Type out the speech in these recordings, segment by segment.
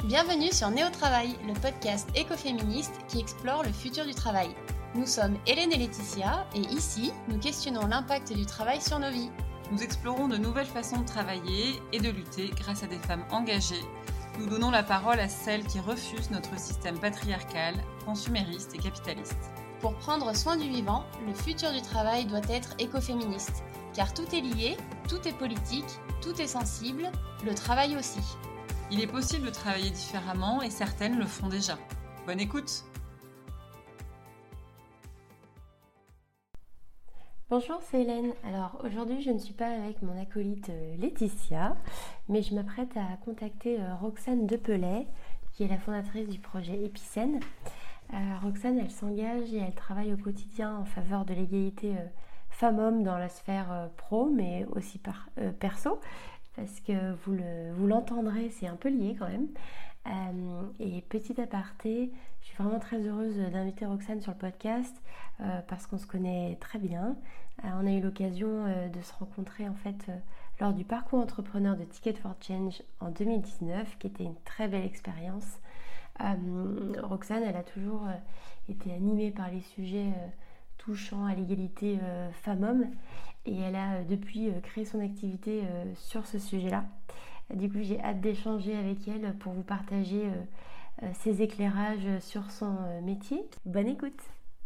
Bienvenue sur Néo Travail, le podcast écoféministe qui explore le futur du travail. Nous sommes Hélène et Laetitia et ici, nous questionnons l'impact du travail sur nos vies. Nous explorons de nouvelles façons de travailler et de lutter grâce à des femmes engagées. Nous donnons la parole à celles qui refusent notre système patriarcal, consumériste et capitaliste. Pour prendre soin du vivant, le futur du travail doit être écoféministe. Car tout est lié, tout est politique, tout est sensible, le travail aussi. Il est possible de travailler différemment et certaines le font déjà. Bonne écoute! Bonjour, c'est Hélène. Alors aujourd'hui, je ne suis pas avec mon acolyte Laetitia, mais je m'apprête à contacter Roxane Depelay, qui est la fondatrice du projet Epicène. Roxane, elle s'engage et elle travaille au quotidien en faveur de l'égalité femmes-hommes dans la sphère pro, mais aussi perso, parce que vous l'entendrez, c'est un peu lié quand même. Et petit aparté, je suis vraiment très heureuse d'inviter Roxane sur le podcast parce qu'on se connaît très bien. On a eu l'occasion de se rencontrer en fait lors du parcours entrepreneur de Ticket for Change en 2019, qui était une très belle expérience. Roxane, elle a toujours été animée par les sujets touchant à l'égalité femmes-hommes et elle a depuis créé son activité sur ce sujet-là. Du coup, j'ai hâte d'échanger avec elle pour vous partager ses éclairages sur son métier. Bonne écoute!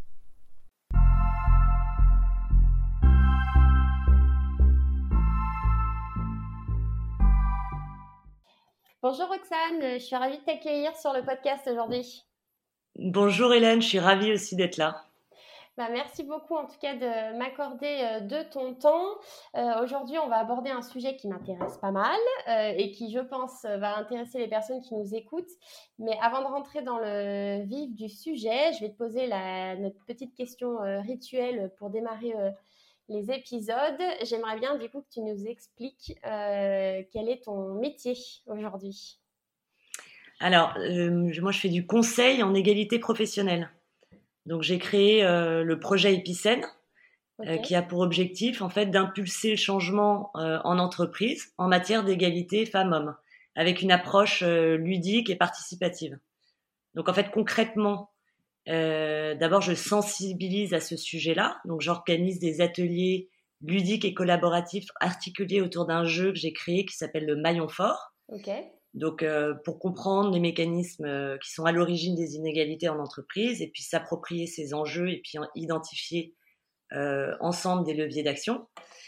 Bonjour Roxane, je suis ravie de t'accueillir sur le podcast aujourd'hui. Bonjour Hélène, je suis ravie aussi d'être là. Merci beaucoup en tout cas de m'accorder de ton temps. Aujourd'hui, on va aborder un sujet qui m'intéresse pas mal et qui, je pense, va intéresser les personnes qui nous écoutent. Mais avant de rentrer dans le vif du sujet, je vais te poser notre petite question rituelle pour démarrer les épisodes. J'aimerais bien du coup que tu nous expliques quel est ton métier aujourd'hui. Alors, moi je fais du conseil en égalité professionnelle. Donc j'ai créé le projet Epicène, qui a pour objectif en fait d'impulser le changement en entreprise en matière d'égalité femmes-hommes, avec une approche ludique et participative. Donc en fait concrètement, d'abord je sensibilise à ce sujet-là. Donc j'organise des ateliers ludiques et collaboratifs articulés autour d'un jeu que j'ai créé qui s'appelle le Maillon Fort. Donc, pour comprendre les mécanismes qui sont à l'origine des inégalités en entreprise et puis s'approprier ces enjeux et puis identifier ensemble des leviers d'action.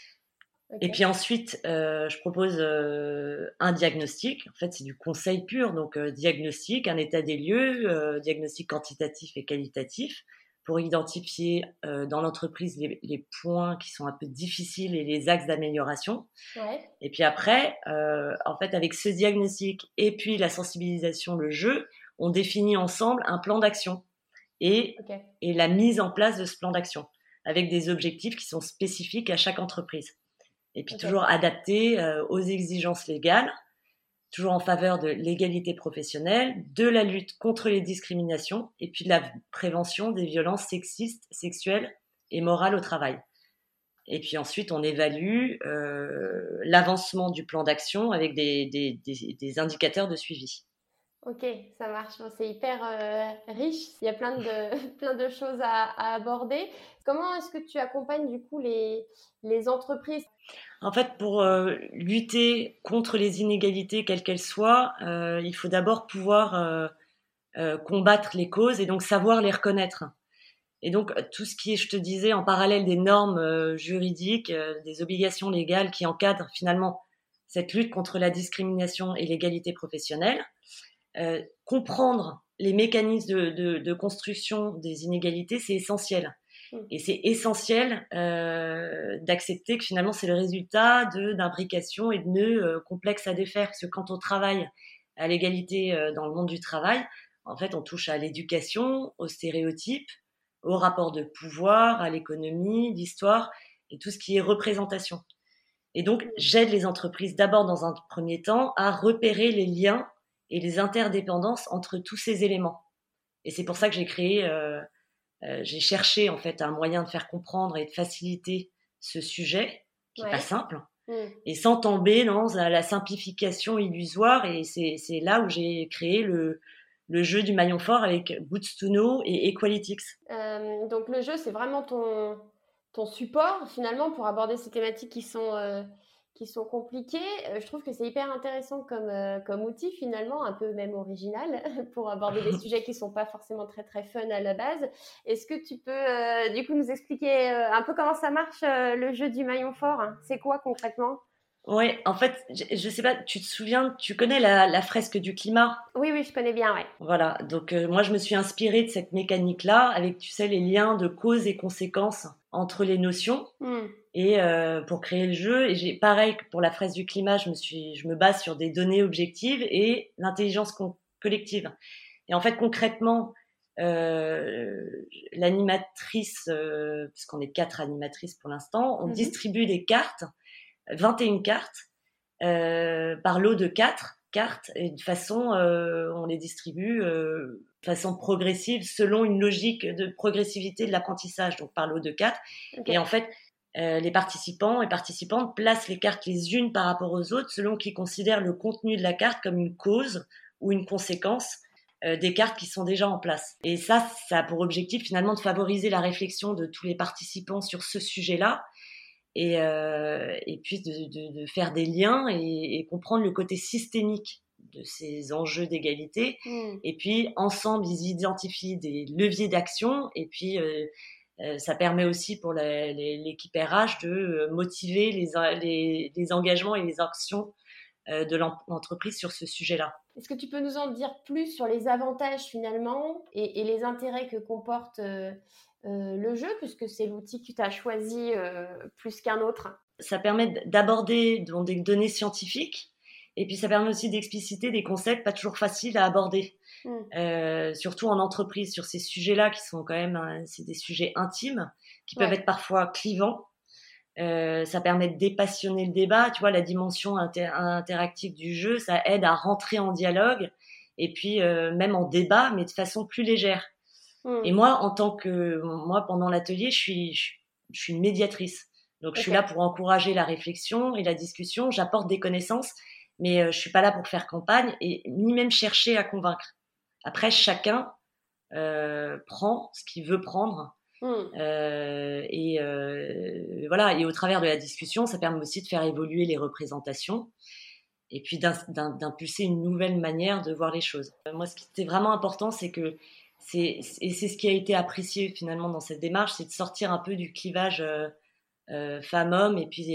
Et puis ensuite, je propose un diagnostic. En fait, c'est du conseil pur. Donc, diagnostic, un état des lieux, diagnostic quantitatif et qualitatif pour identifier dans l'entreprise les points qui sont un peu difficiles et les axes d'amélioration. Et puis après, en fait, avec ce diagnostic et puis la sensibilisation, le jeu, on définit ensemble un plan d'action et la mise en place de ce plan d'action avec des objectifs qui sont spécifiques à chaque entreprise. Et puis toujours adaptés aux exigences légales, toujours en faveur de l'égalité professionnelle, de la lutte contre les discriminations et puis de la prévention des violences sexistes, sexuelles et morales au travail. Et puis ensuite, on évalue l'avancement du plan d'action avec des indicateurs de suivi. Ok, ça marche. C'est hyper riche. Il y a plein de choses à aborder. Comment est-ce que tu accompagnes du coup les entreprises ? En fait, pour lutter contre les inégalités, quelles qu'elles soient, il faut d'abord pouvoir combattre les causes et donc savoir les reconnaître. Et donc, tout ce qui est, je te disais, en parallèle des normes juridiques, des obligations légales qui encadrent finalement cette lutte contre la discrimination et l'égalité professionnelle, comprendre les mécanismes de construction des inégalités, c'est essentiel. Et c'est essentiel d'accepter que finalement, c'est le résultat d'imbrications et de nœuds complexes à défaire. Parce que quand on travaille à l'égalité dans le monde du travail, en fait, on touche à l'éducation, aux stéréotypes, aux rapports de pouvoir, à l'économie, l'histoire et tout ce qui est représentation. Et donc, j'aide les entreprises d'abord dans un premier temps à repérer les liens et les interdépendances entre tous ces éléments. Et c'est pour ça que j'ai cherché en fait un moyen de faire comprendre et de faciliter ce sujet qui est pas simple. et sans tomber dans la simplification illusoire. Et c'est là où j'ai créé le jeu du maillon fort avec Bootsuno et Equalitics. Donc le jeu, c'est vraiment ton support finalement pour aborder ces thématiques qui sont compliquées. Je trouve que c'est hyper intéressant comme outil finalement, un peu même original pour aborder des sujets qui ne sont pas forcément très très fun à la base. Est-ce que tu peux du coup nous expliquer un peu comment ça marche le jeu du maillon fort, hein? C'est quoi concrètement? Ouais, en fait, je sais pas, tu te souviens, tu connais la fresque du climat? Oui, je connais bien, ouais. Voilà, donc moi je me suis inspirée de cette mécanique-là avec, tu sais, les liens de cause et conséquences entre les notions et pour créer le jeu. Et j'ai pareil que pour la fresque du climat, je me base sur des données objectives et l'intelligence collective. Et en fait, concrètement, l'animatrice, puisqu'on est 4 animatrices pour l'instant, on distribue des cartes, 21 cartes, par lot de 4 cartes, et de façon, on les distribue de façon progressive selon une logique de progressivité de l'apprentissage, donc par lot de 4. Okay. Et en fait, les participants et participantes placent les cartes les unes par rapport aux autres selon qu'ils considèrent le contenu de la carte comme une cause ou une conséquence des cartes qui sont déjà en place. Et ça a pour objectif finalement de favoriser la réflexion de tous les participants sur ce sujet-là, et puis de faire des liens et comprendre le côté systémique de ces enjeux d'égalité. Et puis ensemble ils identifient des leviers d'action, et puis ça permet aussi pour l'équipe RH de motiver les engagements et les actions de l'entreprise sur ce sujet-là. Est-ce que tu peux nous en dire plus sur les avantages finalement et les intérêts que comporte le jeu, puisque c'est l'outil que tu as choisi plus qu'un autre? Ça permet d'aborder des données scientifiques, et puis ça permet aussi d'expliciter des concepts pas toujours faciles à aborder, surtout en entreprise, sur ces sujets-là qui sont quand même c'est des sujets intimes, qui peuvent être parfois clivants. Ça permet de dépassionner le débat, tu vois, la dimension interactive du jeu, ça aide à rentrer en dialogue, et puis même en débat, mais de façon plus légère. Et moi, pendant l'atelier, je suis une médiatrice. Donc, je suis là pour encourager la réflexion et la discussion. J'apporte des connaissances, mais je suis pas là pour faire campagne et ni même chercher à convaincre. Après, chacun prend ce qu'il veut prendre. Voilà. Et au travers de la discussion, ça permet aussi de faire évoluer les représentations et puis d'impulser une nouvelle manière de voir les choses. Moi, ce qui était vraiment important, c'est que c'est ce qui a été apprécié finalement dans cette démarche, c'est de sortir un peu du clivage femmes-hommes, et puis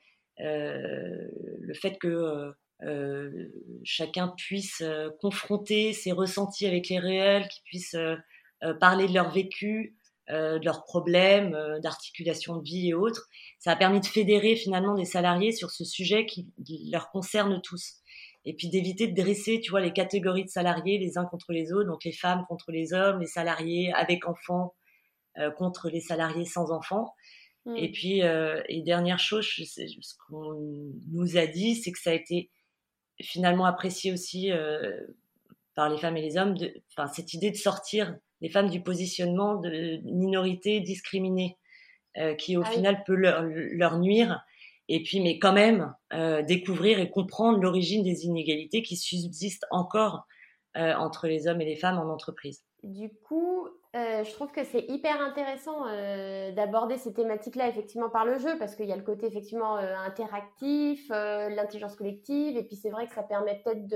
le fait que chacun puisse confronter ses ressentis avec les réels, qu'ils puissent parler de leur vécu, de leurs problèmes, d'articulation de vie et autres. Ça a permis de fédérer finalement des salariés sur ce sujet qui leur concerne tous. Et puis d'éviter de dresser, tu vois, les catégories de salariés les uns contre les autres, donc les femmes contre les hommes, les salariés avec enfants contre les salariés sans enfants. Et puis, et dernière chose, ce qu'on nous a dit, c'est que ça a été finalement apprécié aussi par les femmes et les hommes, cette idée de sortir les femmes du positionnement de minorité discriminée, qui au final peut leur nuire. Et puis, mais quand même, découvrir et comprendre l'origine des inégalités qui subsistent encore entre les hommes et les femmes en entreprise. Du coup, je trouve que c'est hyper intéressant d'aborder ces thématiques-là effectivement par le jeu, parce qu'il y a le côté effectivement interactif, l'intelligence collective, et puis c'est vrai que ça permet peut-être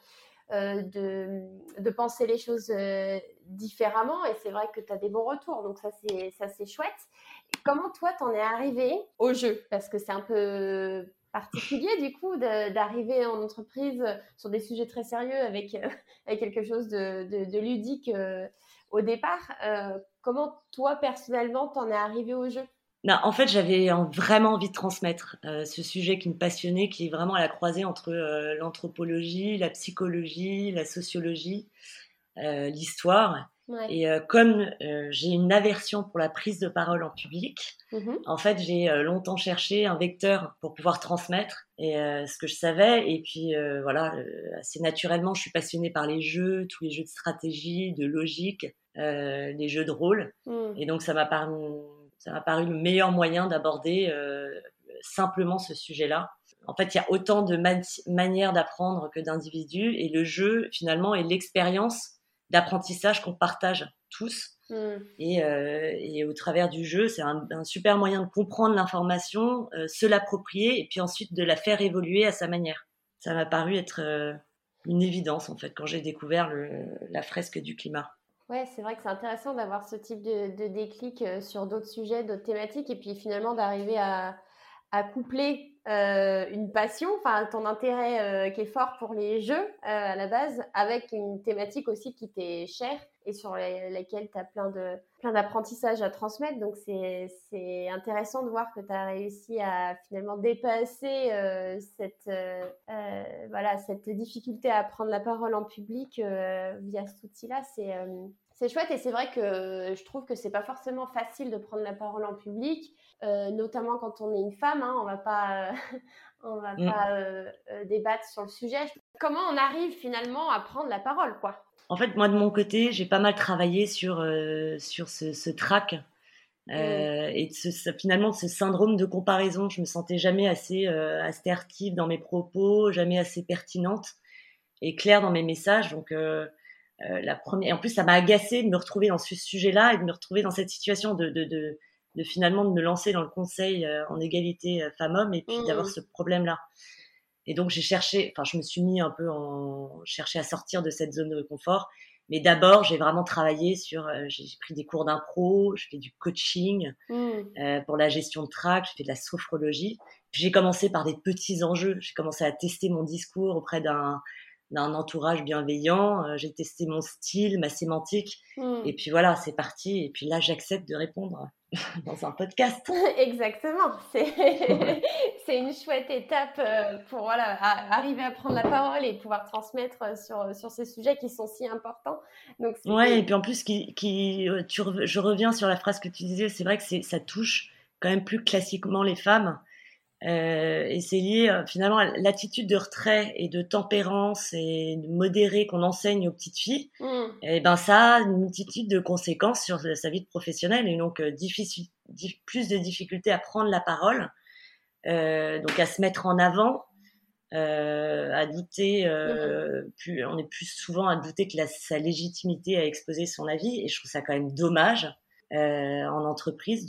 de penser les choses différemment, et c'est vrai que tu as des bons retours, donc ça c'est chouette. Comment toi t'en es arrivé au jeu? Parce que c'est un peu particulier du coup d'arriver en entreprise sur des sujets très sérieux avec quelque chose de ludique au départ. Comment toi personnellement t'en es arrivé au jeu? Non, en fait, j'avais vraiment envie de transmettre ce sujet qui me passionnait, qui est vraiment à la croisée entre l'anthropologie, la psychologie, la sociologie, l'histoire. Ouais. Et comme j'ai une aversion pour la prise de parole en public, en fait, j'ai longtemps cherché un vecteur pour pouvoir transmettre ce que je savais. Et puis voilà, assez naturellement, je suis passionnée par les jeux, tous les jeux de stratégie, de logique, les jeux de rôle. Et donc, ça m'a paru le meilleur moyen d'aborder simplement ce sujet-là. En fait, il y a autant de manières d'apprendre que d'individus, et le jeu, finalement, est l'expérience d'apprentissage qu'on partage tous. Et au travers du jeu, c'est un super moyen de comprendre l'information, se l'approprier, et puis ensuite de la faire évoluer à sa manière. Ça m'a paru être une évidence, en fait, quand j'ai découvert la fresque du climat. Ouais, c'est vrai que c'est intéressant d'avoir ce type de déclic sur d'autres sujets, d'autres thématiques, et puis finalement d'arriver à coupler une passion, enfin ton intérêt qui est fort pour les jeux à la base, avec une thématique aussi qui t'est chère et sur laquelle tu as plein d'apprentissages à transmettre. Donc c'est intéressant de voir que tu as réussi à finalement dépasser cette difficulté à prendre la parole en public via cet outil-là. C'est chouette, et c'est vrai que je trouve que c'est pas forcément facile de prendre la parole en public, notamment quand on est une femme, hein, on va pas débattre sur le sujet. Comment on arrive finalement à prendre la parole, quoi? En fait, moi de mon côté, j'ai pas mal travaillé sur ce trac et finalement de ce syndrome de comparaison. Je me sentais jamais assez assertive dans mes propos, jamais assez pertinente et claire dans mes messages. Donc la première, et en plus ça m'a agacée de me retrouver dans ce sujet-là et de me retrouver dans cette situation de finalement de me lancer dans le conseil en égalité femmes-hommes, et puis d'avoir ce problème-là. Et donc je me suis mis un peu chercher à sortir de cette zone de confort. Mais d'abord, j'ai vraiment travaillé j'ai pris des cours d'impro, je fais du coaching pour la gestion de trac, je fais de la sophrologie. Puis j'ai commencé par des petits enjeux. J'ai commencé à tester mon discours auprès d'un entourage bienveillant. J'ai testé mon style, ma sémantique. Et puis voilà, c'est parti. Et puis là, j'accepte de répondre dans un podcast. Exactement. C'est une chouette étape pour arriver à prendre la parole et pouvoir transmettre sur ces sujets qui sont si importants. Donc, et puis en plus, je reviens sur la phrase que tu disais, c'est vrai que ça touche quand même plus classiquement les femmes. Et c'est lié finalement à l'attitude de retrait et de tempérance et de modéré qu'on enseigne aux petites filles. Et ben ça a une multitude de conséquences sur sa vie professionnelle, et donc plus de difficultés à prendre la parole, donc à se mettre en avant, à douter, on est plus souvent à douter que sa légitimité à exposer son avis. Et je trouve ça quand même dommage en entreprise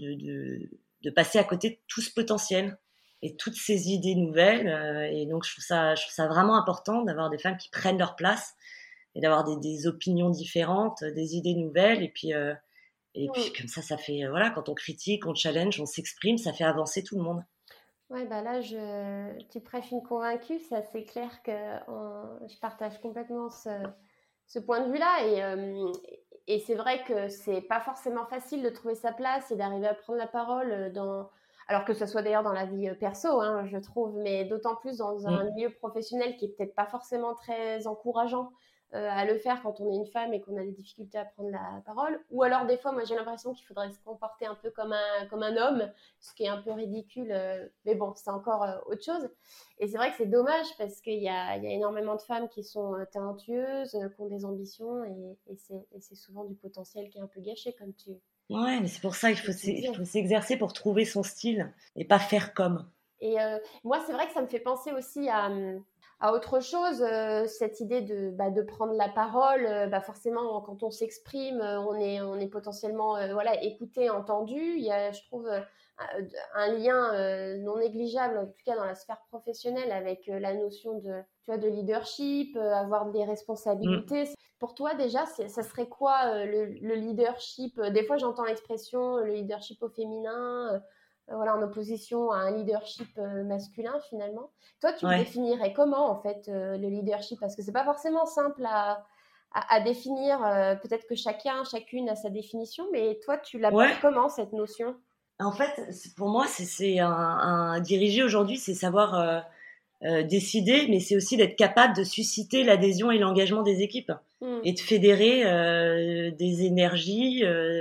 de passer à côté de tout ce potentiel et toutes ces idées nouvelles. Et donc, je trouve ça vraiment important d'avoir des femmes qui prennent leur place et d'avoir des opinions différentes, des idées nouvelles. Et puis comme ça fait, quand on critique, on challenge, on s'exprime, ça fait avancer tout le monde. Ouais, bah là, tu prêches une convaincue. Ça, c'est clair que je partage complètement ce point de vue-là. Et c'est vrai que c'est pas forcément facile de trouver sa place et d'arriver à prendre la parole alors que ce soit d'ailleurs dans la vie perso, hein, je trouve, mais d'autant plus dans un milieu professionnel qui est peut-être pas forcément très encourageant à le faire quand on est une femme et qu'on a des difficultés à prendre la parole. Ou alors des fois, moi j'ai l'impression qu'il faudrait se comporter un peu comme un homme, ce qui est un peu ridicule, mais bon, c'est encore autre chose. Et c'est vrai que c'est dommage parce qu'il y a énormément de femmes qui sont talentueuses, qui ont des ambitions, et c'est souvent du potentiel qui est un peu gâché, comme tu... Ouais, mais c'est pour ça qu'il faut s'exercer pour trouver son style et pas faire comme. Et moi, c'est vrai que ça me fait penser aussi à autre chose, cette idée de prendre la parole. Forcément, quand on s'exprime, on est potentiellement écouté, entendu. Il y a, je trouve, un lien non négligeable, en tout cas dans la sphère professionnelle, avec la notion de leadership, avoir des responsabilités. Pour toi, déjà, ça serait quoi le leadership? Des fois, j'entends l'expression le leadership au féminin, en opposition à un leadership masculin, finalement. Toi, tu le définirais comment, en fait, le leadership? Parce que c'est pas forcément simple à définir. Peut-être que chacune a sa définition, mais toi, tu l'appelles comment, cette notion? En fait, pour moi, c'est un diriger aujourd'hui, c'est savoir décider, mais c'est aussi d'être capable de susciter l'adhésion et l'engagement des équipes et de fédérer des énergies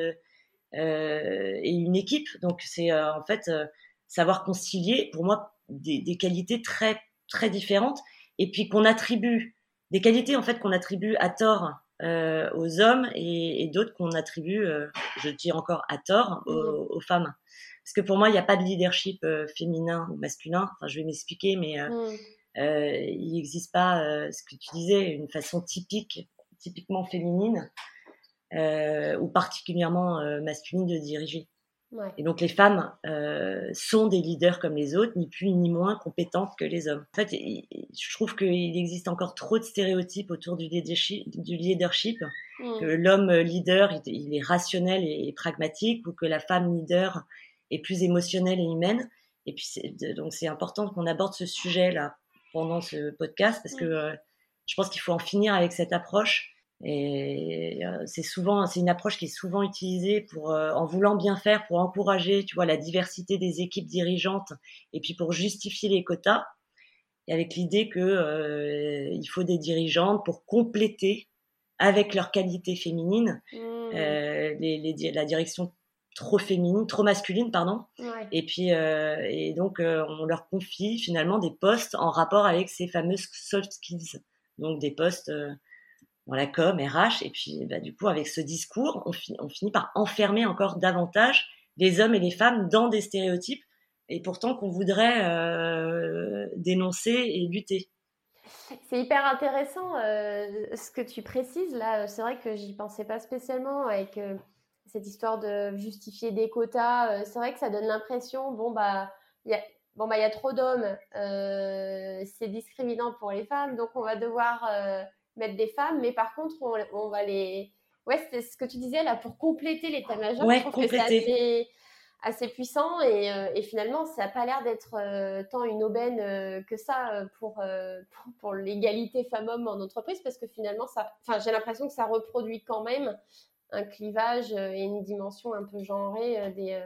et une équipe. Donc, c'est en fait savoir concilier, pour moi, des qualités très, très différentes, et puis des qualités en fait qu'on attribue à tort aux hommes, et d'autres qu'on attribue, je dis encore à tort, aux femmes. parce que pour moi, il n'y a pas de leadership féminin ou masculin. Enfin, je vais m'expliquer, mais il n'existe pas ce que tu disais, une façon typiquement féminine ou particulièrement masculine de diriger. Ouais. Et donc les femmes sont des leaders comme les autres, ni plus ni moins compétentes que les hommes. En fait, je trouve qu'il existe encore trop de stéréotypes autour du leadership, que l'homme leader, il est rationnel et pragmatique, ou que la femme leader est plus émotionnelle et humaine. Et puis donc c'est important qu'on aborde ce sujet-là pendant ce podcast, parce que je pense qu'il faut en finir avec cette approche. Et c'est une approche qui est souvent utilisée pour, en voulant bien faire, pour encourager, tu vois, la diversité des équipes dirigeantes, et puis pour justifier les quotas, et avec l'idée que il faut des dirigeantes pour compléter avec leurs qualités féminines la direction trop masculine, pardon. Ouais. Et puis et donc on leur confie finalement des postes en rapport avec ces fameuses soft skills, donc des postes dans la com, RH, et puis du coup avec ce discours, on finit par enfermer encore davantage les hommes et les femmes dans des stéréotypes, et pourtant qu'on voudrait dénoncer et lutter. C'est hyper intéressant ce que tu précises là. C'est vrai que j'y pensais pas spécialement avec cette histoire de justifier des quotas. C'est vrai que ça donne l'impression, il y a trop d'hommes, c'est discriminant pour les femmes, donc on va devoir mettre des femmes, mais par contre on va les... Ouais, c'est ce que tu disais là, pour compléter l'état-major. Ouais, je trouve que c'est assez puissant, et finalement ça n'a pas l'air d'être tant une aubaine que ça pour l'égalité femmes-hommes en entreprise, parce que finalement j'ai l'impression que ça reproduit quand même un clivage et une dimension un peu genrée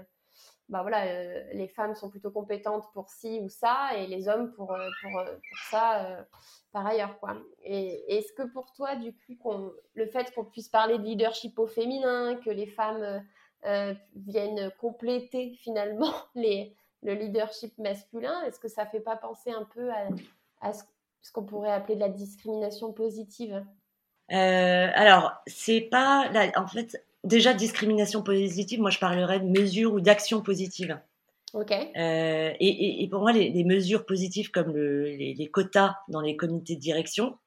les femmes sont plutôt compétentes pour ci ou ça, et les hommes pour ça par ailleurs, quoi. Et est-ce que pour toi, du coup, le fait qu'on puisse parler de leadership au féminin, que les femmes viennent compléter finalement le leadership masculin, est-ce que ça fait pas penser un peu à ce qu'on pourrait appeler de la discrimination positive? Alors, c'est pas... en fait, déjà, discrimination positive, moi je parlerais de mesures ou d'actions positives. Ok. Et pour moi, les mesures positives comme les quotas dans les comités de direction,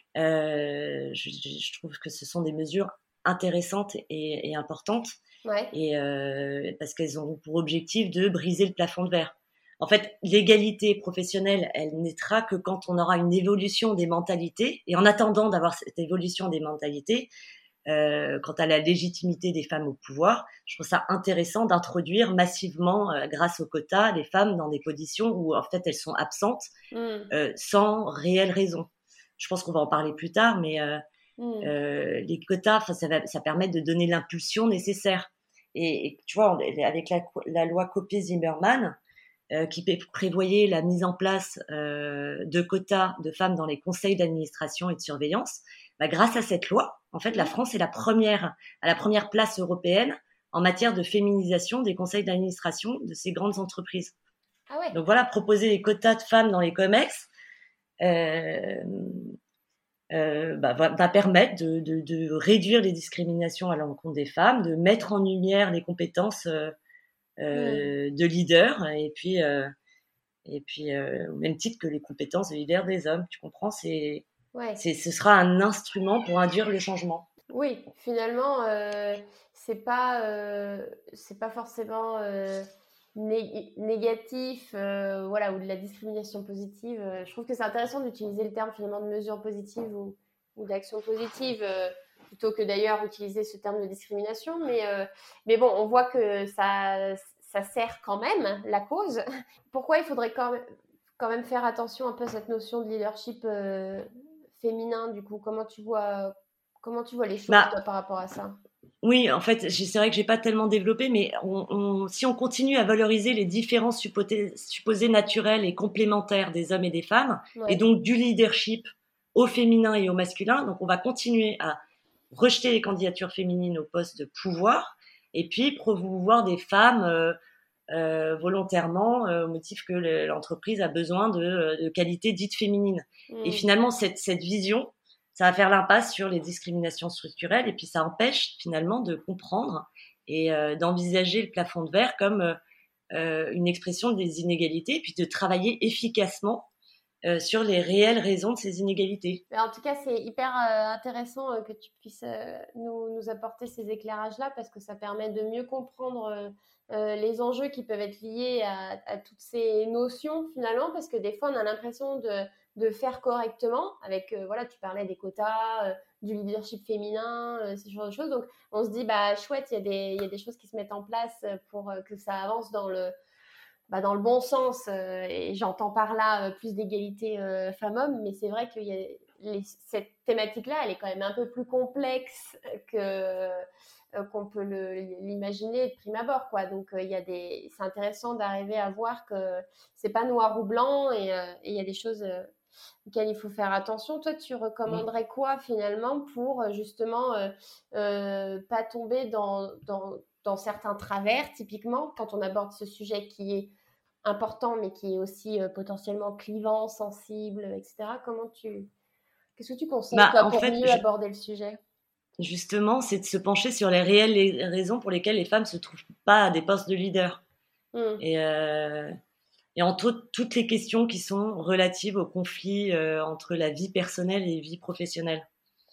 je trouve que ce sont des mesures intéressantes et importantes. Ouais. Et parce qu'elles ont pour objectif de briser le plafond de verre. En fait, l'égalité professionnelle, elle naîtra que quand on aura une évolution des mentalités. Et en attendant d'avoir cette évolution des mentalités, quant à la légitimité des femmes au pouvoir, je trouve ça intéressant d'introduire massivement, grâce aux quotas, les femmes dans des positions où en fait elles sont absentes sans réelle raison. Je pense qu'on va en parler plus tard, mais les quotas, ça permet de donner l'impulsion nécessaire. Et tu vois, avec la loi Copé-Zimmermann, qui prévoyait la mise en place de quotas de femmes dans les conseils d'administration et de surveillance, grâce à cette loi, en fait, la France est à la première place européenne en matière de féminisation des conseils d'administration de ces grandes entreprises. Ah ouais. Donc voilà, proposer des quotas de femmes dans les COMEX va permettre de réduire les discriminations à l'encontre des femmes, de mettre en lumière les compétences de leader, et puis au même titre que les compétences de leader des hommes. Tu comprends, ce sera un instrument pour induire le changement. Oui, finalement, c'est pas forcément négatif, ou de la discrimination positive. Je trouve que c'est intéressant d'utiliser le terme finalement de mesure positive ou d'action positive, plutôt que d'ailleurs utiliser ce terme de discrimination. Mais bon, on voit que ça sert quand même la cause. Pourquoi il faudrait quand même faire attention un peu à cette notion de leadership féminin, du coup? Comment tu vois les choses, toi, par rapport à ça? Oui, en fait, c'est vrai que j'ai pas tellement développé, mais si on continue à valoriser les différences supposées naturelles et complémentaires des hommes et des femmes, et donc du leadership au féminin et au masculin, donc on va continuer à rejeter les candidatures féminines au postes de pouvoir, et puis promouvoir des femmes volontairement au motif que l'entreprise a besoin de qualités dites féminines. Et finalement, cette vision, ça va faire l'impasse sur les discriminations structurelles, et puis ça empêche finalement de comprendre et d'envisager le plafond de verre comme une expression des inégalités, puis de travailler efficacement sur les réelles raisons de ces inégalités. Mais en tout cas, c'est hyper intéressant que tu puisses nous apporter ces éclairages-là parce que ça permet de mieux comprendre les enjeux qui peuvent être liés à toutes ces notions finalement, parce que des fois, on a l'impression de faire correctement avec, voilà, tu parlais des quotas, du leadership féminin, ce genre de choses. Donc, on se dit, bah chouette, il y a des choses qui se mettent en place pour que ça avance dans le bon sens, et j'entends par là plus d'égalité femmes-hommes, mais c'est vrai que cette thématique-là, elle est quand même un peu plus complexe qu'on peut l'imaginer de prime abord, quoi. Donc, c'est intéressant d'arriver à voir que c'est pas noir ou blanc et il y a des choses auxquelles il faut faire attention. Toi, tu recommanderais quoi finalement pour justement pas tomber dans certains travers, typiquement, quand on aborde ce sujet qui est important, mais qui est aussi potentiellement clivant, sensible, etc. Qu'est-ce que tu conseilles pour mieux aborder le sujet ? Justement, c'est de se pencher sur les réelles raisons pour lesquelles les femmes ne se trouvent pas à des postes de leader. Et entre autres, toutes les questions qui sont relatives au conflit entre la vie personnelle et la vie professionnelle.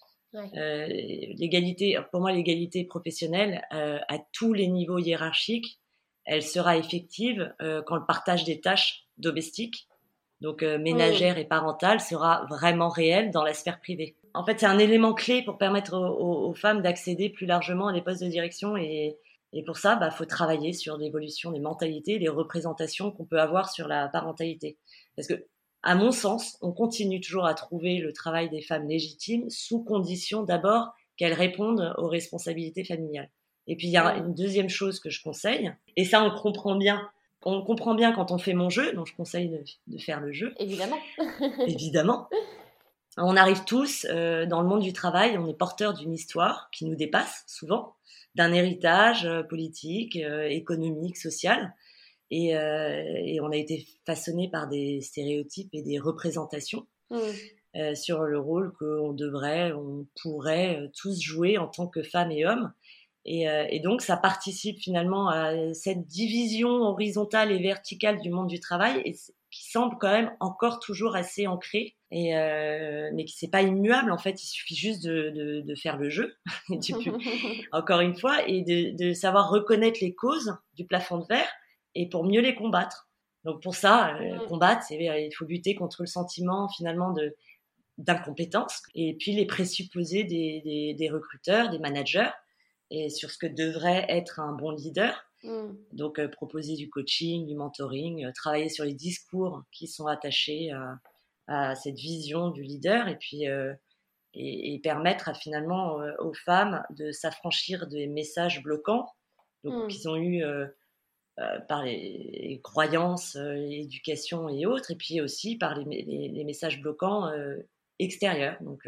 L'égalité, pour moi, l'égalité professionnelle à tous les niveaux hiérarchiques, elle sera effective quand le partage des tâches domestiques, donc ménagères et parentales, sera vraiment réel dans la sphère privée. En fait, c'est un élément clé pour permettre aux femmes d'accéder plus largement à des postes de direction et pour ça, faut travailler sur l'évolution des mentalités, les représentations qu'on peut avoir sur la parentalité. Parce que, à mon sens, on continue toujours à trouver le travail des femmes légitimes sous condition d'abord qu'elles répondent aux responsabilités familiales. Et puis, il y a une deuxième chose que je conseille, et ça, on le comprend bien. On le comprend bien quand on fait mon jeu, donc je conseille de faire le jeu. Évidemment. Évidemment. On arrive tous dans le monde du travail, on est porteur d'une histoire qui nous dépasse souvent, d'un héritage politique, économique, social. Et on a été façonné par des stéréotypes et des représentations sur le rôle on pourrait tous jouer en tant que femmes et hommes. Et donc, ça participe finalement à cette division horizontale et verticale du monde du travail et qui semble quand même encore toujours assez ancrée, mais qui c'est pas immuable. En fait, il suffit juste de faire le jeu, encore une fois, et de savoir reconnaître les causes du plafond de verre et pour mieux les combattre. Donc pour ça, combattre, il faut lutter contre le sentiment finalement d'incompétence et puis les présupposés des recruteurs, des managers, et sur ce que devrait être un bon leader. Donc proposer du coaching, du mentoring, travailler sur les discours qui sont attachés à cette vision du leader et puis et permettre finalement aux femmes de s'affranchir des messages bloquants qu'ils ont eu par les croyances, l'éducation et autres, et puis aussi par les messages bloquants extérieurs, donc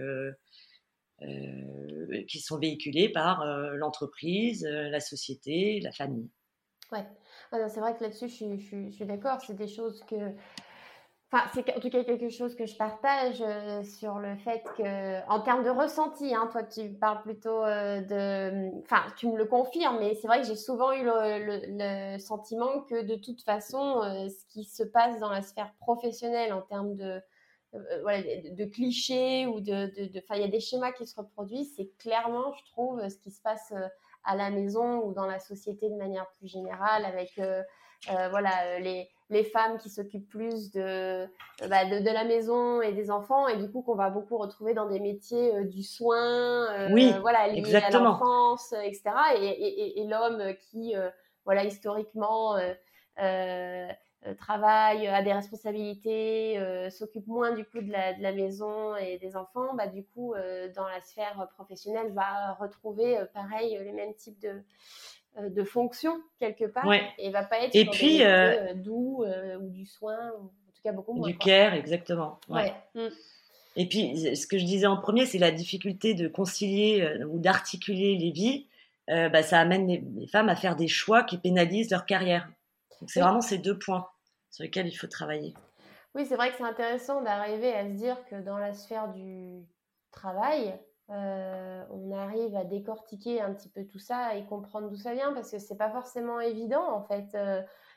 qui sont véhiculés par l'entreprise, la société, la famille. Ouais, c'est vrai que là-dessus, je suis d'accord. C'est des choses que... Enfin, c'est en tout cas quelque chose que je partage sur le fait que, en termes de ressenti, toi tu parles plutôt enfin, tu me le confirmes, mais c'est vrai que j'ai souvent eu le sentiment que de toute façon, ce qui se passe dans la sphère professionnelle en termes de clichés ou enfin, il y a des schémas qui se reproduisent, c'est clairement, je trouve, ce qui se passe à la maison ou dans la société de manière plus générale avec les femmes qui s'occupent plus de la maison et des enfants, et du coup qu'on va beaucoup retrouver dans des métiers du soin, liés à l'enfance, etc. Et l'homme qui, historiquement, travaille, a des responsabilités, s'occupe moins du coup de la maison et des enfants, du coup, dans la sphère professionnelle, va retrouver pareil les mêmes types de fonctions quelque part, et va pas être sur des métiers doux ou du soin, ou en tout cas beaucoup moins. Du care, exactement. Et puis, ce que je disais en premier, c'est la difficulté de concilier ou d'articuler les vies. Ça amène les femmes à faire des choix qui pénalisent leur carrière. Donc, c'est vraiment ces deux points sur lesquels il faut travailler. Oui, c'est vrai que c'est intéressant d'arriver à se dire que dans la sphère du travail, on arrive à décortiquer un petit peu tout ça et comprendre d'où ça vient, parce que c'est pas forcément évident en fait.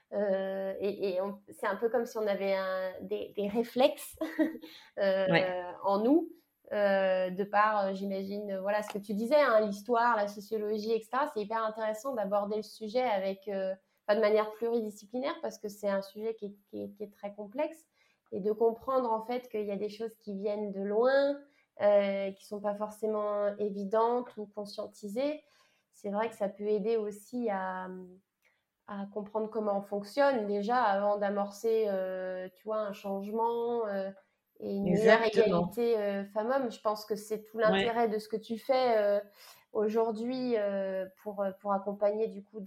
C'est un peu comme si on avait des réflexes Ouais. en nous, de par, j'imagine, voilà ce que tu disais, hein, l'histoire, la sociologie, etc. C'est hyper intéressant d'aborder le sujet de manière pluridisciplinaire parce que c'est un sujet qui est très complexe et de comprendre en fait qu'il y a des choses qui viennent de loin, qui sont pas forcément évidentes ou conscientisées. C'est vrai que ça peut aider aussi à comprendre comment on fonctionne déjà avant d'amorcer, tu vois, un changement et une meilleure Exactement. égalité femmes-hommes. Je pense que c'est tout Ouais. l'intérêt de ce que tu fais aujourd'hui pour accompagner du coup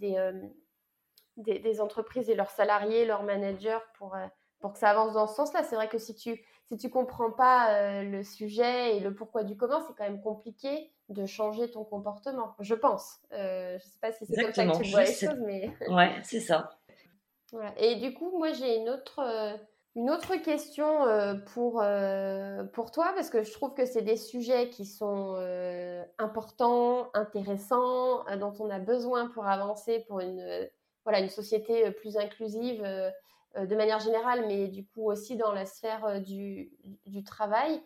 des entreprises et leurs salariés, leurs managers pour que ça avance dans ce sens-là. C'est vrai que si tu comprends pas le sujet et le pourquoi du comment, c'est quand même compliqué de changer ton comportement, je pense. Je sais pas si c'est comme ça que Exactement. tu vois Juste les choses, mais Ouais, c'est ça. voilà. Et du coup, moi, j'ai une autre question pour toi, parce que je trouve que c'est des sujets qui sont importants, intéressants, dont on a besoin pour avancer pour voilà, une société plus inclusive de manière générale, mais du coup aussi dans la sphère du travail.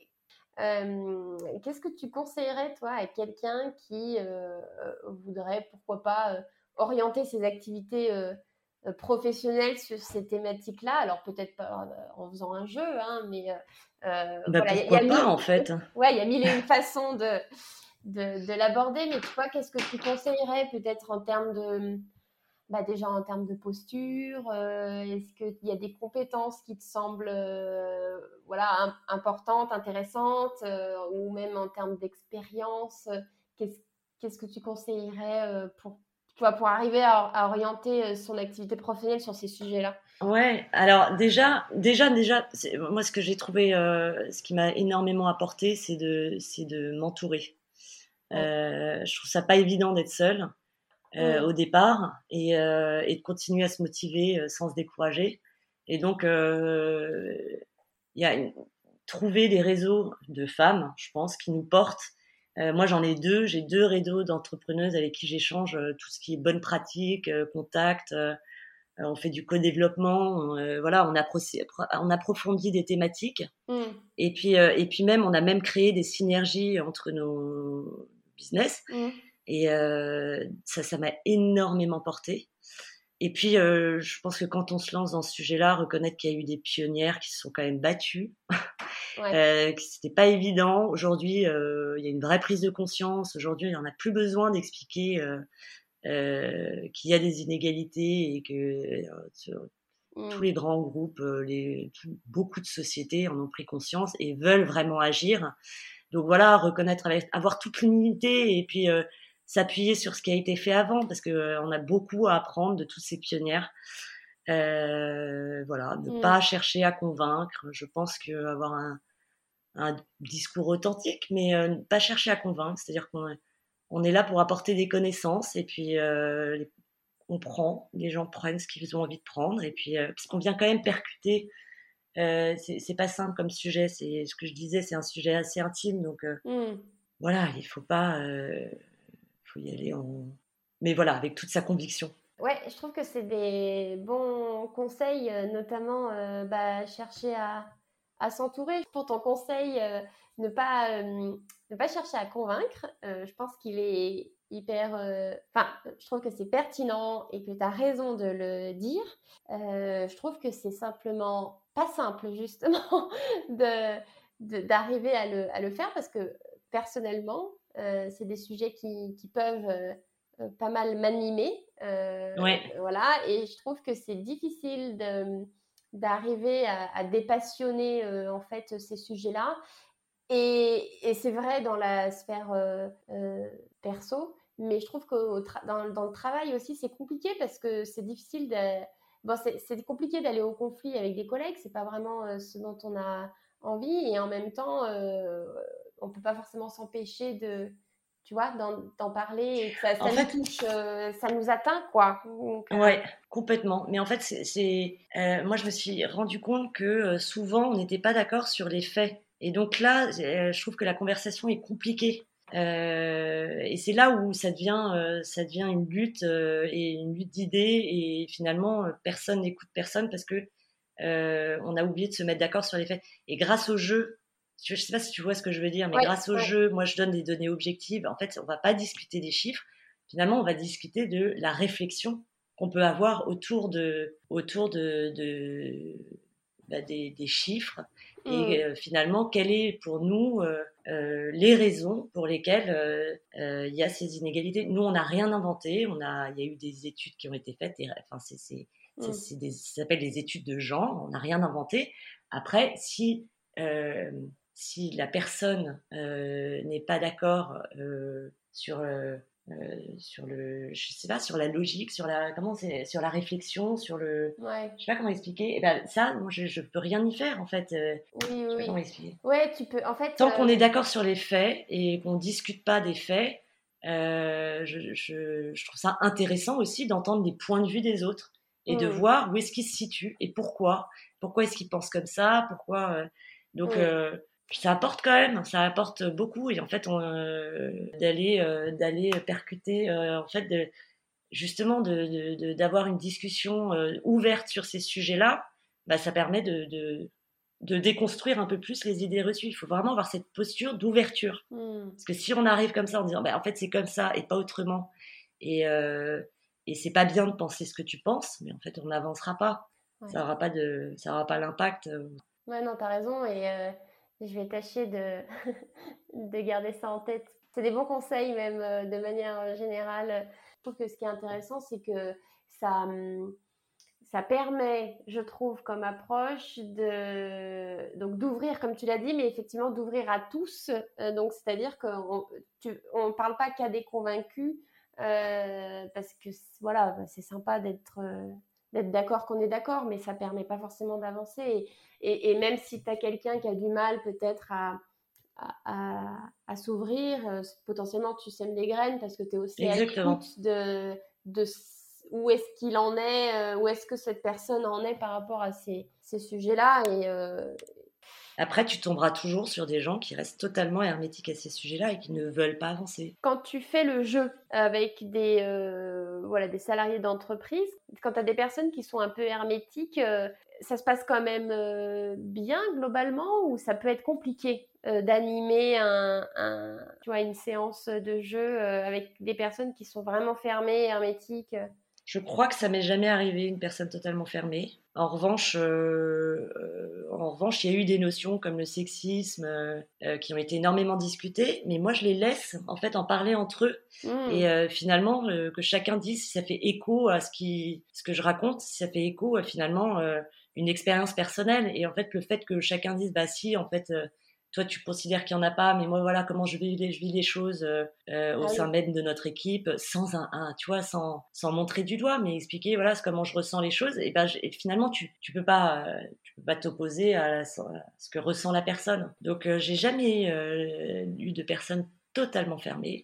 Qu'est-ce que tu conseillerais, toi, à quelqu'un qui voudrait, pourquoi pas, orienter ses activités professionnelles sur ces thématiques-là? Alors, peut-être pas en faisant un jeu, hein, mais Bah, voilà, il y a pourquoi pas, mille, en fait. ouais, il y a mille et une façons de l'aborder, mais tu vois, qu'est-ce que tu conseillerais peut-être en termes déjà en termes de posture, est-ce qu'il y a des compétences qui te semblent voilà, importantes, intéressantes, ou même en termes d'expérience, qu'est-ce, qu'est-ce que tu conseillerais pour arriver à orienter son activité professionnelle sur ces sujets-là? Ouais, alors moi ce que j'ai trouvé, ce qui m'a énormément apporté, c'est de m'entourer. Ouais. Je trouve ça pas évident d'être seule Mm. au départ et de continuer à se motiver sans se décourager. Et donc, il y a trouver des réseaux de femmes, je pense, qui nous portent. Moi, j'ai deux réseaux d'entrepreneuses avec qui j'échange tout ce qui est bonne pratique, contact. On fait du co-développement, voilà, on approfondit des thématiques. Mm. Et puis même, on a même créé des synergies entre nos business. Mm. Et ça m'a énormément porté. Et puis, je pense que quand on se lance dans ce sujet-là, reconnaître qu'il y a eu des pionnières qui se sont quand même battues, Ouais. que c'était pas évident. Aujourd'hui, il y a une vraie prise de conscience. Aujourd'hui, il y en a plus besoin d'expliquer qu'il y a des inégalités et que tous Mm. les grands groupes, beaucoup de sociétés en ont pris conscience et veulent vraiment agir. Donc voilà, avoir toute l'unité et puis s'appuyer sur ce qui a été fait avant parce que on a beaucoup à apprendre de toutes ces pionnières. Voilà, ne Mm. pas chercher à convaincre. Je pense qu'avoir un discours authentique, mais ne pas chercher à convaincre, c'est-à-dire on est là pour apporter des connaissances et puis on prend, les gens prennent ce qu'ils ont envie de prendre et puis parce qu'on vient quand même percuter. C'est pas simple comme sujet, c'est ce que je disais, c'est un sujet assez intime, donc Mm. voilà, il faut pas, faut y aller mais voilà, avec toute sa conviction. Ouais, je trouve que c'est des bons conseils, notamment chercher à s'entourer. Pour ton conseil, ne pas chercher à convaincre, je pense qu'il est hyper... Enfin, je trouve que c'est pertinent et que tu as raison de le dire. Je trouve que c'est simplement pas simple, justement, d'arriver à le faire parce que personnellement, c'est des sujets qui peuvent... pas mal m'animer. Ouais, Voilà, et je trouve que c'est difficile d'arriver à dépassionner en fait ces sujets-là. Et c'est vrai dans la sphère perso, mais je trouve que dans le travail aussi, c'est compliqué parce que c'est difficile de... Bon, c'est compliqué d'aller au conflit avec des collègues, c'est pas vraiment ce dont on a envie, et en même temps, on peut pas forcément s'empêcher de, tu vois, d'en parler et que en ça nous fait, touche, ça nous atteint, quoi. Donc, ouais, complètement. Mais en fait, moi, je me suis rendu compte que souvent, on n'était pas d'accord sur les faits. Et donc là, je trouve que la conversation est compliquée. Et c'est là où ça devient une lutte et une lutte d'idées et finalement personne n'écoute personne parce que on a oublié de se mettre d'accord sur les faits. Et grâce au jeu, je sais pas si tu vois ce que je veux dire, mais grâce au jeu, moi je donne des données objectives. En fait, on va pas discuter des chiffres. Finalement, on va discuter de la réflexion qu'on peut avoir autour des chiffres et finalement quelles est pour nous les raisons pour lesquelles il y a ces inégalités. Nous, on n'a rien inventé, il y a eu des études qui ont été faites, enfin ça s'appelle des études de genre, on n'a rien inventé. Après, si la personne n'est pas d'accord je sais pas, sur la logique, sur la réflexion, je sais pas comment expliquer. Et ben ça, moi, je peux rien y faire en fait. Oui, Je sais pas oui. comment expliquer. Ouais, tu peux. En fait, Tant qu'on est d'accord sur les faits et qu'on discute pas des faits, je trouve ça intéressant aussi d'entendre les points de vue des autres et de voir où est-ce qu'ils se situent et pourquoi. Pourquoi est-ce qu'ils pensent comme ça. Donc ça apporte beaucoup et en fait d'aller percuter en fait justement d'avoir une discussion ouverte sur ces sujets-là, bah, ça permet de déconstruire un peu plus les idées reçues. Il faut vraiment avoir cette posture d'ouverture parce que si on arrive comme ça en disant bah, en fait c'est comme ça et pas autrement et c'est pas bien de penser ce que tu penses, mais en fait on n'avancera pas. Ça aura pas l'impact. Ouais, non, t'as raison et je vais tâcher de, de garder ça en tête. C'est des bons conseils même de manière générale. Je trouve que ce qui est intéressant, c'est que ça permet, je trouve, comme approche donc d'ouvrir, comme tu l'as dit, mais effectivement d'ouvrir à tous. Donc, c'est-à-dire qu'on ne parle pas qu'à des convaincus parce que voilà, c'est sympa d'être d'accord qu'on est d'accord, mais ça permet pas forcément d'avancer. Et même si tu as quelqu'un qui a du mal peut-être à s'ouvrir, potentiellement tu sèmes des graines parce que tu es aussi Exactement. à l'écoute de où est-ce qu'il en est, où est-ce que cette personne en est par rapport à ces sujets-là. Après, tu tomberas toujours sur des gens qui restent totalement hermétiques à ces sujets-là et qui ne veulent pas avancer. Quand tu fais le jeu avec des salariés d'entreprise, quand tu as des personnes qui sont un peu hermétiques, ça se passe quand même bien globalement ou ça peut être compliqué d'animer une séance de jeu avec des personnes qui sont vraiment fermées, hermétiques? Je crois que ça m'est jamais arrivé une personne totalement fermée. En revanche, il y a eu des notions comme le sexisme qui ont été énormément discutées, mais moi je les laisse en fait en parler entre eux et finalement que chacun dise si ça fait écho à ce que je raconte, si ça fait écho à finalement une expérience personnelle et en fait le fait que chacun dise bah si en fait toi tu considères qu'il n'y en a pas, mais moi voilà comment je vis les choses au sein même de notre équipe, sans sans montrer du doigt, mais expliquer voilà comment je ressens les choses. Et et finalement tu peux pas t'opposer à ce que ressent la personne. Donc j'ai jamais eu de personne totalement fermée.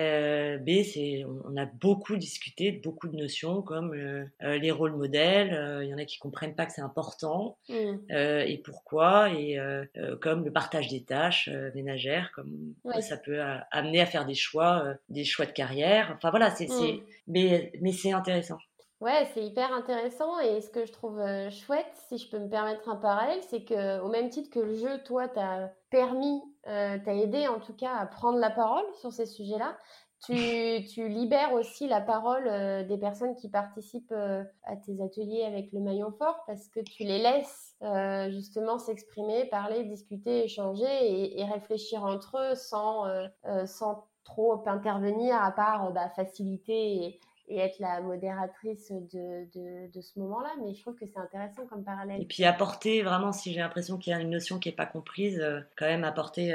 On a beaucoup discuté de beaucoup de notions comme les rôles modèles. Il y en a qui comprennent pas que c'est important et pourquoi, et comme le partage des tâches ménagères, comme ça peut amener à faire des choix de carrière. Enfin voilà, mais c'est intéressant. Ouais, c'est hyper intéressant et ce que je trouve chouette, si je peux me permettre un parallèle, c'est que au même titre que le jeu, toi, t'as aidé en tout cas à prendre la parole sur ces sujets-là. Tu libères aussi la parole des personnes qui participent à tes ateliers avec le maillon fort parce que tu les laisses justement s'exprimer, parler, discuter, échanger et réfléchir entre eux sans trop intervenir à part faciliter et être la modératrice de ce moment-là. Mais je trouve que c'est intéressant comme parallèle. Et puis apporter vraiment, si j'ai l'impression qu'il y a une notion qui n'est pas comprise, quand même apporter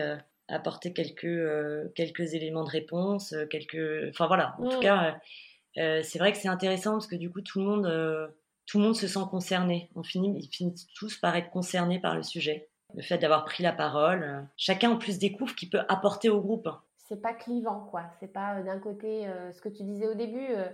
quelques éléments de réponse, enfin voilà, en tout cas, c'est vrai que c'est intéressant parce que du coup, tout le monde se sent concerné. Ils finissent tous par être concernés par le sujet. Le fait d'avoir pris la parole, chacun en plus découvre qu'il peut apporter au groupe. C'est pas clivant, quoi. C'est pas d'un côté, ce que tu disais au début,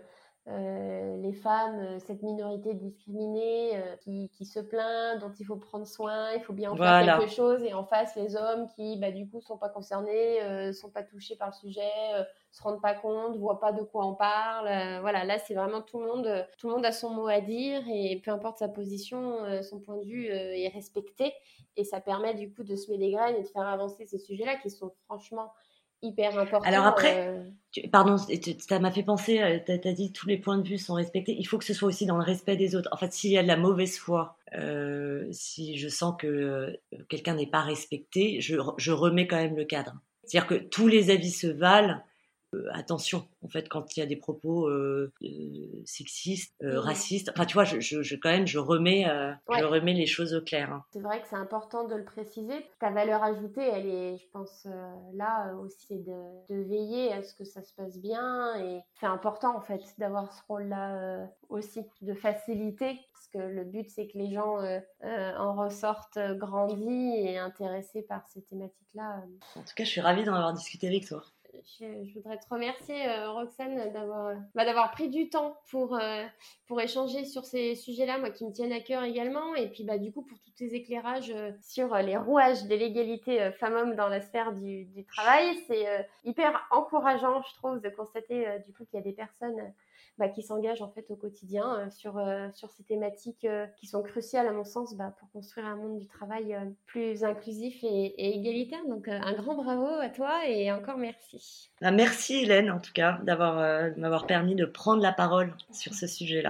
les femmes, cette minorité discriminée qui se plaint, dont il faut prendre soin, il faut bien en faire quelque chose, et en face les hommes qui du coup sont pas concernés, sont pas touchés par le sujet, se rendent pas compte, voient pas de quoi on parle. Voilà, là c'est vraiment tout le monde a son mot à dire, et peu importe sa position, son point de vue est respecté, et ça permet du coup de semer des graines et de faire avancer ces sujets-là qui sont franchement hyper important. Alors après, ça m'a fait penser, t'as dit tous les points de vue sont respectés, il faut que ce soit aussi dans le respect des autres. En fait, s'il y a de la mauvaise foi, si je sens que quelqu'un n'est pas respecté, je remets quand même le cadre. C'est-à-dire que tous les avis se valent. Attention, en fait, quand il y a des propos sexistes, racistes, enfin, tu vois, je remets les choses au clair. Hein. C'est vrai que c'est important de le préciser. Ta valeur ajoutée, elle est, je pense, là aussi, c'est de veiller à ce que ça se passe bien, et c'est important, en fait, d'avoir ce rôle-là aussi, de faciliter, parce que le but, c'est que les gens en ressortent grandis et intéressés par ces thématiques-là. En tout cas, je suis ravie d'en avoir discuté avec toi. Je voudrais te remercier, Roxane, d'avoir pris du temps pour échanger sur ces sujets-là, moi qui me tiennent à cœur également, et puis du coup pour tous tes éclairages sur les rouages de l'égalité femmes-hommes dans la sphère du travail. C'est hyper encourageant, je trouve, de constater du coup qu'il y a des personnes qui s'engagent en fait au quotidien sur ces thématiques qui sont cruciales à mon sens pour construire un monde du travail plus inclusif et égalitaire. Donc un grand bravo à toi et encore merci. Merci Hélène en tout cas de m'avoir permis de prendre la parole sur ce sujet-là.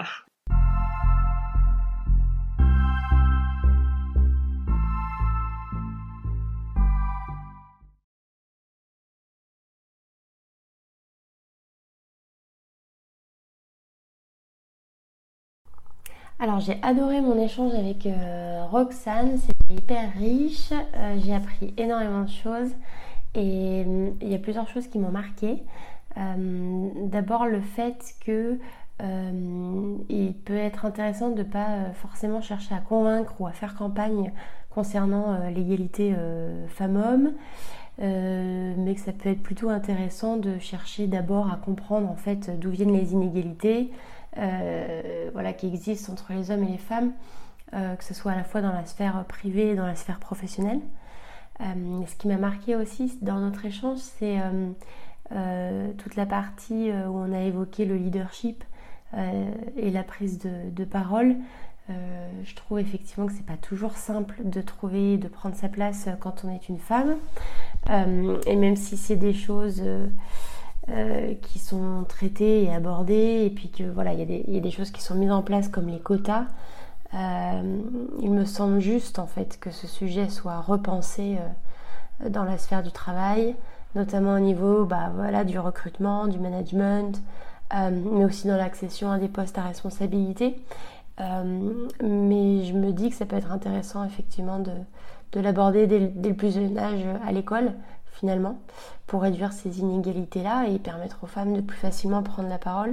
Alors j'ai adoré mon échange avec Roxane, c'était hyper riche, j'ai appris énormément de choses, et il y a plusieurs choses qui m'ont marquée. D'abord le fait que il peut être intéressant de ne pas forcément chercher à convaincre ou à faire campagne concernant l'égalité femmes-hommes, mais que ça peut être plutôt intéressant de chercher d'abord à comprendre en fait d'où viennent les inégalités qui existent entre les hommes et les femmes, que ce soit à la fois dans la sphère privée et dans la sphère professionnelle. Ce qui m'a marqué aussi dans notre échange, c'est toute la partie où on a évoqué le leadership et la prise de parole. Je trouve effectivement que c'est pas toujours simple de prendre sa place quand on est une femme, et même si c'est des choses qui sont traitées et abordées, et puis que il y a des choses qui sont mises en place comme les quotas, il me semble juste en fait que ce sujet soit repensé dans la sphère du travail, notamment au niveau du recrutement, du management, mais aussi dans l'accession à des postes à responsabilité. Mais je me dis que ça peut être intéressant effectivement de l'aborder dès le plus jeune âge à l'école, finalement, pour réduire ces inégalités-là et permettre aux femmes de plus facilement prendre la parole.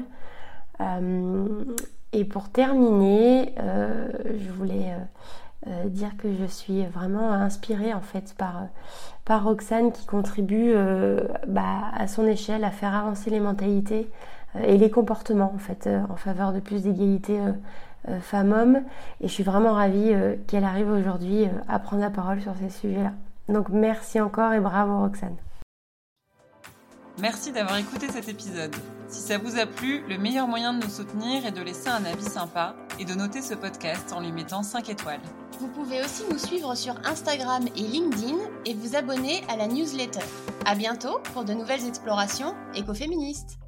Et pour terminer, je voulais dire que je suis vraiment inspirée en fait par Roxane, qui contribue à son échelle à faire avancer les mentalités et les comportements en fait en faveur de plus d'égalité femmes-hommes, et je suis vraiment ravie qu'elle arrive aujourd'hui à prendre la parole sur ces sujets-là. Donc merci encore et bravo Roxane. Merci d'avoir écouté cet épisode. Si ça vous a plu, le meilleur moyen de nous soutenir est de laisser un avis sympa et de noter ce podcast en lui mettant 5 étoiles. Vous pouvez aussi nous suivre sur Instagram et LinkedIn et vous abonner à la newsletter. À bientôt pour de nouvelles explorations écoféministes.